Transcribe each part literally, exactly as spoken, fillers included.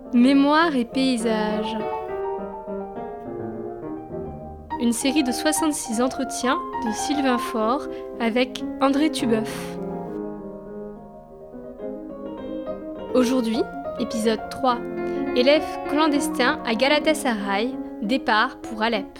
Mémoire et paysages. Une série de soixante-six entretiens de Sylvain Faure avec André Tubeuf. Aujourd'hui, épisode trois. Élève clandestin à Galatasaray, départ pour Alep.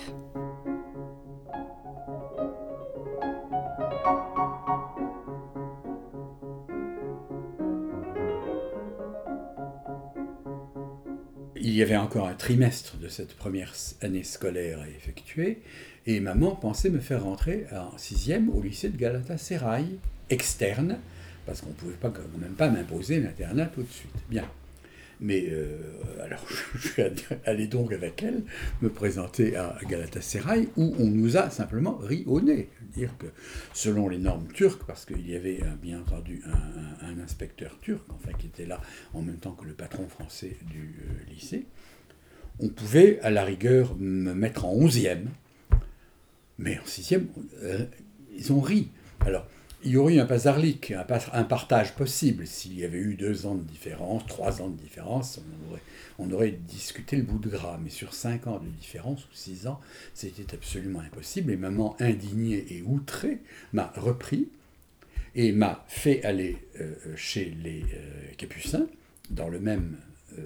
Il y avait encore un trimestre de cette première année scolaire à effectuer, et maman pensait me faire rentrer en sixième au lycée de Galatasaray, externe, parce qu'on ne pouvait pas, quand même pas m'imposer l'internat tout de suite. Bien. Mais euh, alors je suis allé donc avec elle me présenter à Galatasaray, où on nous a simplement ri au nez. Dire que selon les normes turques, parce qu'il y avait un, bien entendu un, un, un inspecteur turc, enfin qui était là en même temps que le patron français du euh, lycée, on pouvait à la rigueur me mettre en onzième, mais en sixième, euh, ils ont ri. Alors, il y aurait eu un pasarlik, un, un partage possible. S'il y avait eu deux ans de différence, trois ans de différence, on aurait, on aurait discuté le bout de gras. Mais sur cinq ans de différence, ou six ans, c'était absolument impossible. Et maman, indignée et outrée, m'a repris et m'a fait aller euh, chez les euh, Capucins, dans le même euh,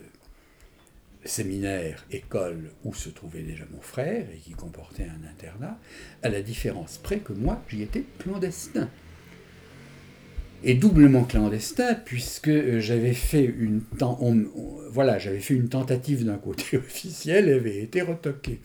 séminaire, école où se trouvait déjà mon frère et qui comportait un internat, à la différence près que moi, j'y étais clandestin. Et doublement clandestin, puisque j'avais fait une, ten- on, on, voilà, j'avais fait une tentative d'un côté officiel et avait été retoquée.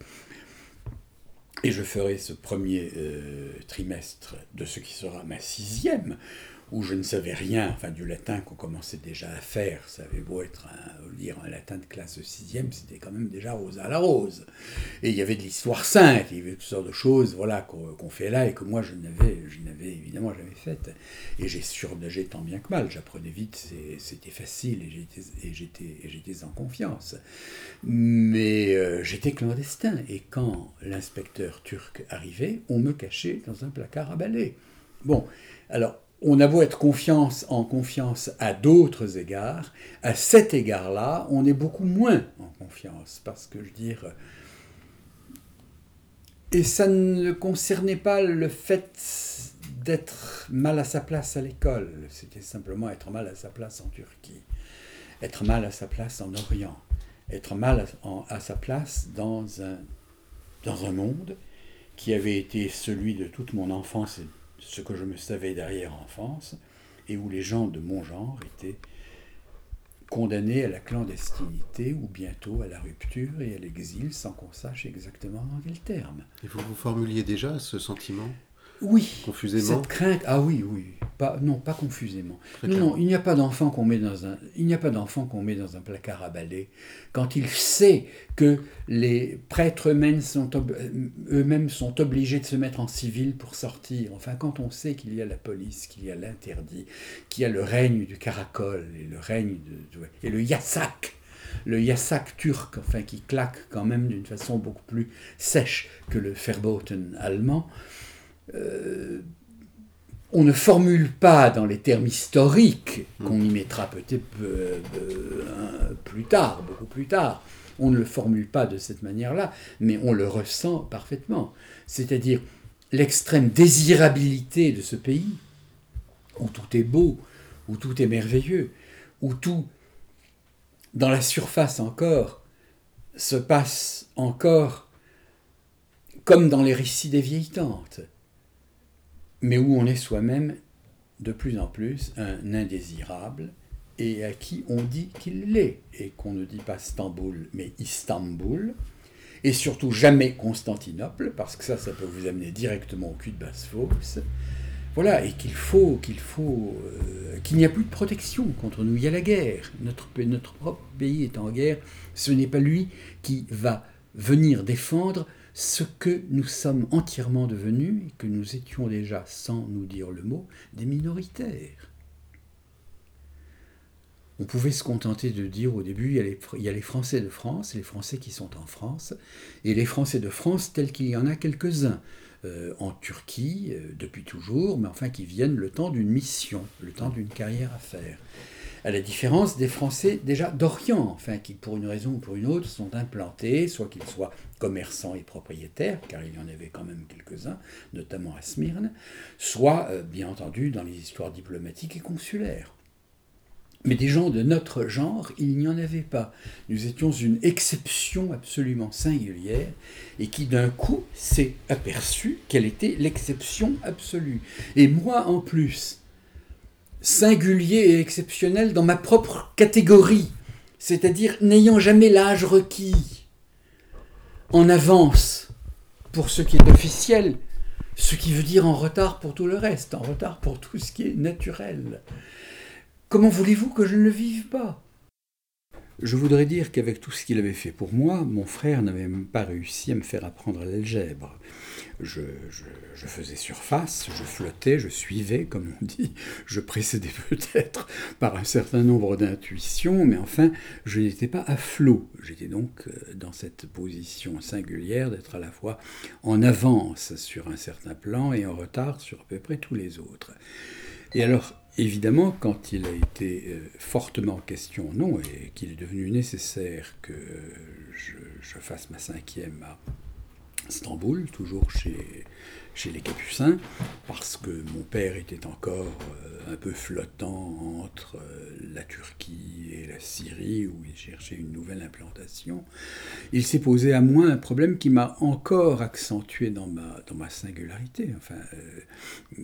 Et je ferai ce premier euh, trimestre de ce qui sera ma sixième, où je ne savais rien, enfin du latin qu'on commençait déjà à faire, ça avait beau être un, lire un latin de classe de sixième, c'était quand même déjà rose à la rose. Et il y avait de l'histoire sainte, il y avait toutes sortes de choses voilà, qu'on, qu'on fait là et que moi je n'avais, je n'avais évidemment jamais faites. Et j'ai surnagé tant bien que mal, j'apprenais vite, c'est, c'était facile et j'étais, et, j'étais, et j'étais en confiance. Mais euh, j'étais clandestin et quand l'inspecteur turc arrivait, on me cachait dans un placard à balai. Bon, alors, on a beau être confiance en confiance à d'autres égards, à cet égard-là, on est beaucoup moins en confiance, parce que je veux dire... Et ça ne concernait pas le fait d'être mal à sa place à l'école, c'était simplement être mal à sa place en Turquie, être mal à sa place en Orient, être mal à, en, à sa place dans un, dans un monde qui avait été celui de toute mon enfance et ce que je me savais d'arrière-enfance, et où les gens de mon genre étaient condamnés à la clandestinité ou bientôt à la rupture et à l'exil sans qu'on sache exactement en quels termes. Et vous vous formuliez déjà ce sentiment ? Oui, confusément. Cette crainte, ah oui, oui, pas, non, pas confusément. Non, non, il n'y a pas d'enfant qu'on met dans un, il n'y a pas d'enfant qu'on met dans un placard à balai quand il sait que les prêtres eux-mêmes sont, eux-mêmes sont obligés de se mettre en civil pour sortir. Enfin, quand on sait qu'il y a la police, qu'il y a l'interdit, qu'il y a le règne du caracol et le règne de, de et le yasak. Le yasak turc, enfin, qui claque quand même d'une façon beaucoup plus sèche que le verboten allemand. Euh, on ne formule pas dans les termes historiques, qu'on y mettra peut-être euh, euh, plus tard, beaucoup plus tard, on ne le formule pas de cette manière-là, mais on le ressent parfaitement. C'est-à-dire l'extrême désirabilité de ce pays, où tout est beau, où tout est merveilleux, où tout, dans la surface encore, se passe encore comme dans les récits des vieilles tantes, mais où on est soi-même de plus en plus un indésirable et à qui on dit qu'il l'est, et qu'on ne dit pas Stamboul, mais Istanbul, et surtout jamais Constantinople, parce que ça, ça peut vous amener directement au cul de Basse-Fosse. Voilà, et qu'il faut, qu'il faut, euh, qu'il n'y a plus de protection contre nous, il y a la guerre, notre, notre propre pays est en guerre, ce n'est pas lui qui va venir défendre ce que nous sommes entièrement devenus, et que nous étions déjà, sans nous dire le mot, des minoritaires. On pouvait se contenter de dire au début, il y a les, il y a les Français de France, les Français qui sont en France, et les Français de France tels qu'il y en a quelques-uns, euh, en Turquie, euh, depuis toujours, mais enfin qui viennent le temps d'une mission, le temps d'une carrière à faire. à la différence des Français déjà d'Orient, enfin, qui pour une raison ou pour une autre sont implantés, soit qu'ils soient commerçants et propriétaires, car il y en avait quand même quelques-uns, notamment à Smyrne, soit, euh, bien entendu, dans les histoires diplomatiques et consulaires. Mais des gens de notre genre, il n'y en avait pas. Nous étions une exception absolument singulière et qui d'un coup s'est aperçue qu'elle était l'exception absolue. Et moi en plus, singulier et exceptionnel dans ma propre catégorie, c'est-à-dire n'ayant jamais l'âge requis, en avance pour ce qui est officiel, ce qui veut dire en retard pour tout le reste, en retard pour tout ce qui est naturel. Comment voulez-vous que je ne le vive pas ? Je voudrais dire qu'avec tout ce qu'il avait fait pour moi, mon frère n'avait même pas réussi à me faire apprendre l'algèbre. Je, je, je faisais surface, je flottais, je suivais, comme on dit. Je précédais peut-être par un certain nombre d'intuitions, mais enfin, je n'étais pas à flot. J'étais donc dans cette position singulière d'être à la fois en avance sur un certain plan et en retard sur à peu près tous les autres. Et alors, évidemment, quand il a été euh, fortement question, non, et qu'il est devenu nécessaire que je, je fasse ma cinquième à Istanbul, toujours chez, chez les Capucins, parce que mon père était encore euh, un peu flottant entre euh, la Turquie et la Syrie, où il cherchait une nouvelle implantation, il s'est posé à moi un problème qui m'a encore accentué dans ma, dans ma singularité, enfin, euh,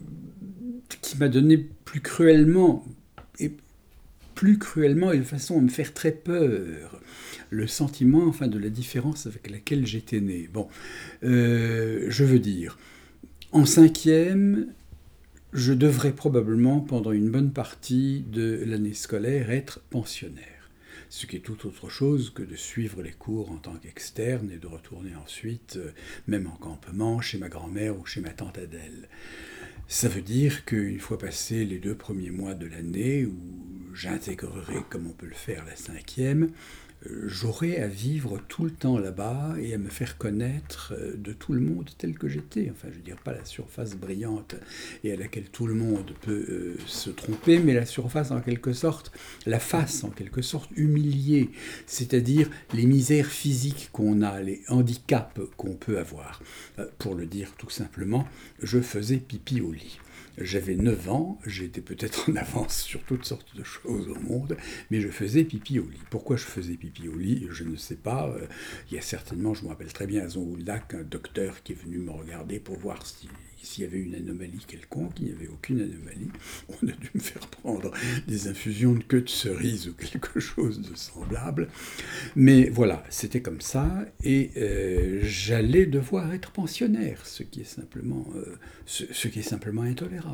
qui m'a donné plus cruellement, et plus cruellement et de façon à me faire très peur, le sentiment enfin, de la différence avec laquelle j'étais né. Bon, euh, je veux dire, en cinquième, je devrais probablement, pendant une bonne partie de l'année scolaire, être pensionnaire. Ce qui est tout autre chose que de suivre les cours en tant qu'externe et de retourner ensuite, même en campement, chez ma grand-mère ou chez ma tante Adèle. Ça veut dire qu'une fois passés les deux premiers mois de l'année, où j'intégrerai, comme on peut le faire, la cinquième, j'aurai à vivre tout le temps là-bas et à me faire connaître de tout le monde tel que j'étais. Enfin, je veux dire, pas la surface brillante et à laquelle tout le monde peut euh, se tromper, mais la surface en quelque sorte, la face en quelque sorte humiliée, c'est-à-dire les misères physiques qu'on a, les handicaps qu'on peut avoir. Euh, pour le dire tout simplement, je faisais pipi au lit. J'avais neuf ans, j'étais peut-être en avance sur toutes sortes de choses au monde, mais je faisais pipi au lit. Pourquoi je faisais pipi au lit ? Je ne sais pas. Il y a certainement, je me rappelle très bien à Zonguldak, un docteur qui est venu me regarder pour voir si, s'il y avait une anomalie quelconque. Il n'y avait aucune anomalie. On a dû me faire prendre des infusions de queue de cerise ou quelque chose de semblable. Mais voilà, c'était comme ça, et euh, j'allais devoir être pensionnaire, ce qui est simplement, euh, ce, ce qui est simplement intolérable.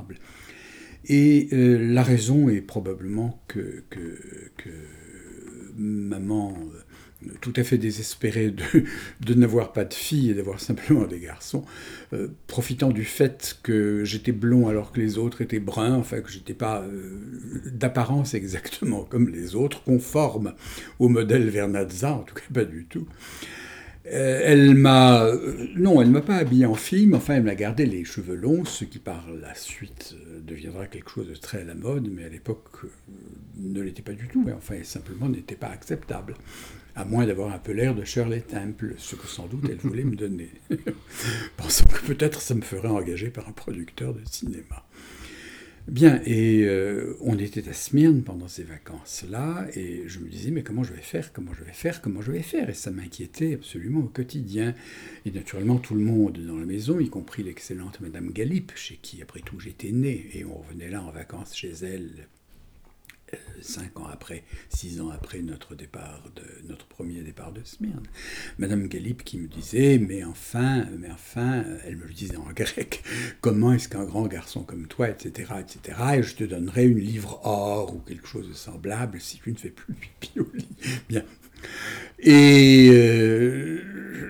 Et euh, la raison est probablement que, que, que maman, euh, tout à fait désespérée de, de n'avoir pas de fille et d'avoir simplement des garçons, euh, profitant du fait que j'étais blond alors que les autres étaient bruns, enfin que j'étais pas euh, d'apparence exactement comme les autres, conforme au modèle Vernazza, en tout cas pas du tout. Elle m'a... Non, elle ne m'a pas habillé en fille, mais enfin, elle m'a gardé les cheveux longs, ce qui par la suite deviendra quelque chose de très à la mode, mais à l'époque ne l'était pas du tout, mais enfin, simplement n'était pas acceptable, à moins d'avoir un peu l'air de Shirley Temple, ce que sans doute elle voulait me donner, pensant que peut-être ça me ferait engager par un producteur de cinéma. Bien, et euh, on était à Smyrne pendant ces vacances-là, et je me disais, mais comment je vais faire, comment je vais faire, comment je vais faire, et ça m'inquiétait absolument au quotidien. Et naturellement, tout le monde dans la maison, y compris l'excellente Madame Galip, chez qui, après tout, j'étais né, et on revenait là en vacances chez elle, euh, cinq ans après, six ans après notre départ, de, notre premier départ de Smyrne. Madame Galip qui me disait, mais enfin, mais enfin, elle me le disait en grec, comment est-ce qu'un grand garçon comme toi, et cetera, et cetera, et je te donnerai une livre or ou quelque chose de semblable si tu ne fais plus pipi au lit. Bien. Et euh,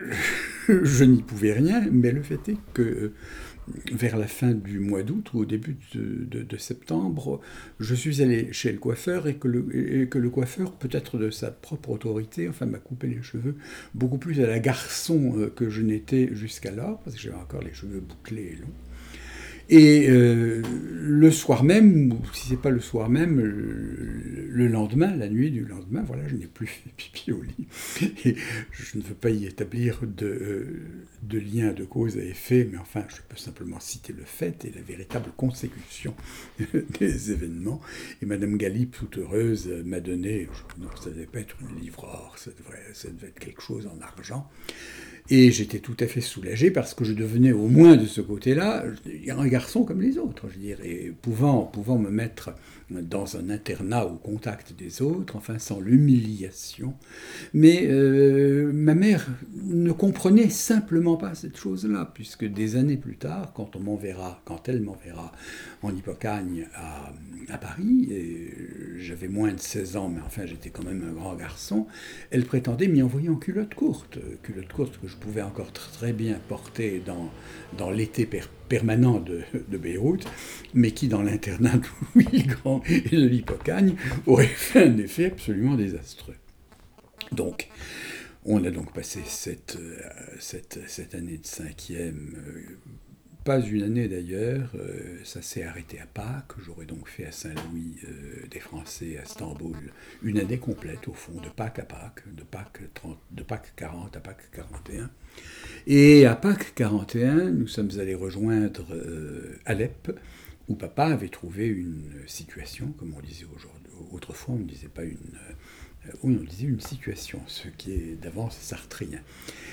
je n'y pouvais rien, mais le fait est que vers la fin du mois d'août ou au début de, de, de septembre, je suis allé chez le coiffeur et que le, et que le coiffeur, peut-être de sa propre autorité, enfin, m'a coupé les cheveux beaucoup plus à la garçon que je n'étais jusqu'alors, parce que j'avais encore les cheveux bouclés et longs. Et euh, le soir même, ou si c'est pas le soir même, le, le lendemain, la nuit du lendemain, voilà, je n'ai plus fait pipi au lit. Et je ne veux pas y établir de, euh, de lien de cause à effet, mais enfin, je peux simplement citer le fait et la véritable consécution des événements. Et Madame Galip, toute heureuse, m'a donné, non, ça ne devait pas être une livre or, ça devait, ça devait être quelque chose en argent. Et j'étais tout à fait soulagé parce que je devenais au moins de ce côté-là un garçon comme les autres, je dirais, et pouvant, pouvant me mettre dans un internat au contact des autres, enfin sans l'humiliation. Mais euh, ma mère ne comprenait simplement pas cette chose-là, puisque des années plus tard, quand on m'enverra, quand elle m'enverra en Hippocagne à, à Paris, et j'avais moins de seize ans, mais enfin j'étais quand même un grand garçon, elle prétendait m'y envoyer en culotte courte, culotte courte que je pouvais encore très bien porter dans, dans l'été per, permanent de, de Beyrouth, mais qui dans l'internat de Louis le Grand et de l'Hippocagne aurait fait un effet absolument désastreux. Donc, on a donc passé cette, cette, cette année de cinquième, euh, pas une année d'ailleurs, euh, ça s'est arrêté à Pâques, j'aurais donc fait à Saint-Louis euh, des Français à Istanbul une année complète au fond, de Pâques à Pâques, de Pâques, trente, de Pâques quarante à Pâques quarante et un. Et à Pâques quarante et un, nous sommes allés rejoindre euh, Alep, où papa avait trouvé une situation, comme on disait aujourd'hui, autrefois on ne disait pas une... Euh, oui, on disait une situation, ce qui est d'avance sartrien.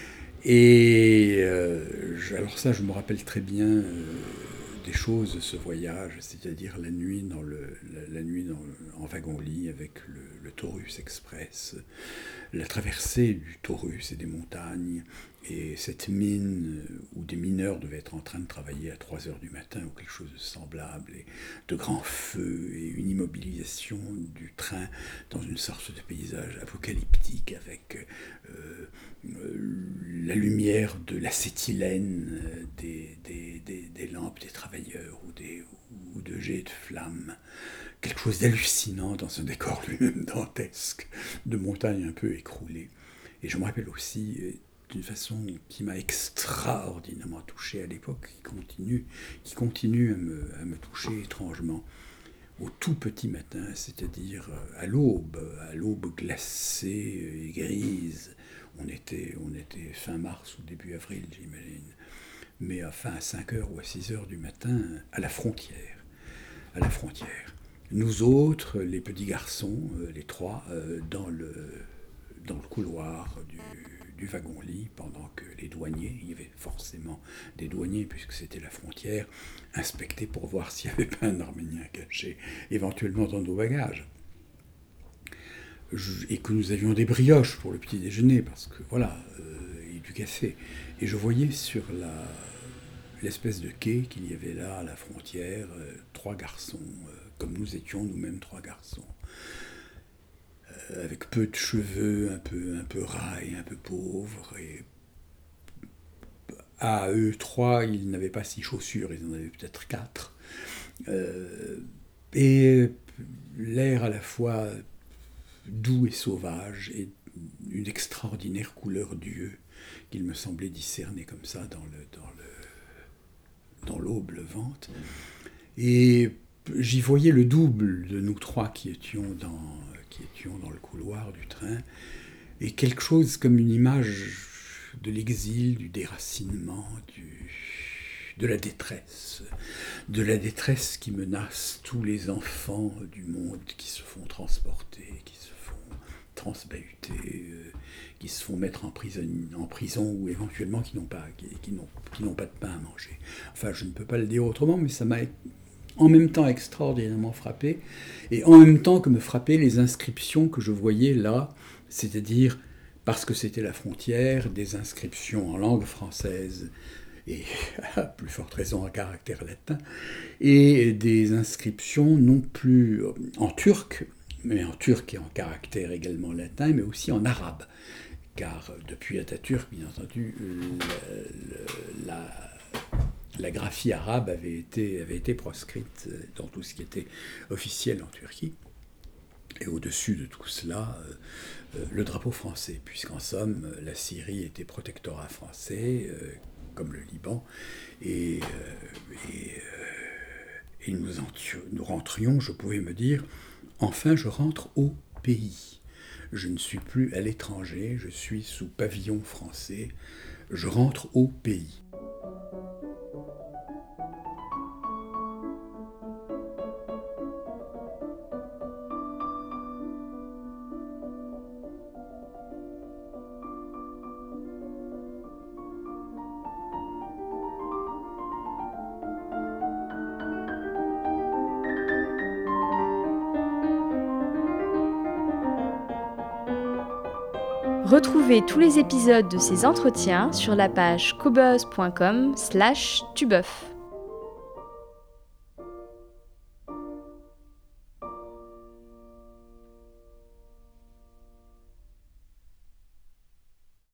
Et euh, je, alors ça, je me rappelle très bien euh, des choses de ce voyage, c'est-à-dire la nuit, dans le, la, la nuit dans le, en wagon-lit avec le, le Taurus Express, la traversée du Taurus et des montagnes, et cette mine où des mineurs devaient être en train de travailler à trois heures du matin ou quelque chose de semblable, et de grands feux et une immobilisation du train dans une sorte de paysage apocalyptique avec euh, euh, la lumière de l'acétylène des, des, des, des lampes des travailleurs ou, des, ou de jets de flammes. Quelque chose d'hallucinant dans un décor lui-même dantesque, de montagnes un peu écroulées. Et je me rappelle aussi, d'une façon qui m'a extraordinairement touché à l'époque, qui continue, qui continue à me, à me toucher étrangement, au tout petit matin, c'est-à-dire à l'aube, à l'aube glacée et grise. On était, on était fin mars ou début avril, j'imagine. Mais enfin à cinq heures ou à six heures du matin, à la frontière. À la frontière. Nous autres, les petits garçons, les trois, dans le, dans le couloir du, du wagon-lit, pendant que les douaniers, il y avait forcément des douaniers, puisque c'était la frontière, inspectaient pour voir s'il n'y avait pas un Arménien caché, éventuellement dans nos bagages. Je, et que nous avions des brioches pour le petit déjeuner, parce que voilà, euh, et du café. Et je voyais sur la, l'espèce de quai qu'il y avait là, à la frontière, euh, trois garçons, euh, comme nous étions nous-mêmes trois garçons, euh, avec peu de cheveux, un peu, un peu ras et un peu pauvres, et à eux trois, ils n'avaient pas six chaussures, ils en avaient peut-être quatre, euh, et l'air à la fois doux et sauvage, et une extraordinaire couleur d'yeux qu'il me semblait discerner comme ça dans le dans le dans l'aube levante. Et j'y voyais le double de nous trois qui étions dans qui étions dans le couloir du train, et quelque chose comme une image de l'exil, du déracinement, du de la détresse, de la détresse qui menace tous les enfants du monde qui se font transporter, qui se font transbahuter, euh, qui se font mettre en prison, en prison ou éventuellement qui n'ont pas, qui, qui n'ont, qui n'ont pas de pain à manger. Enfin, je ne peux pas le dire autrement, mais ça m'a en même temps extraordinairement frappé, et en même temps que me frappaient les inscriptions que je voyais là, c'est-à-dire, parce que c'était la frontière, des inscriptions en langue française, et à plus forte raison en caractère latin, et des inscriptions non plus en turc, mais en turc et en caractère également latin, mais aussi en arabe, car depuis Atatürk, bien entendu, la, la, la graphie arabe avait été, avait été proscrite dans tout ce qui était officiel en Turquie, et au-dessus de tout cela, euh, le drapeau français, puisqu'en somme, la Syrie était protectorat français, euh, comme le Liban, et, euh, et, et nous, entions, nous rentrions, je pouvais me dire, enfin je rentre au pays. Je ne suis plus à l'étranger, je suis sous pavillon français, je rentre au pays. Retrouvez tous les épisodes de ces entretiens sur la page cobuzz point com slash tubeuf.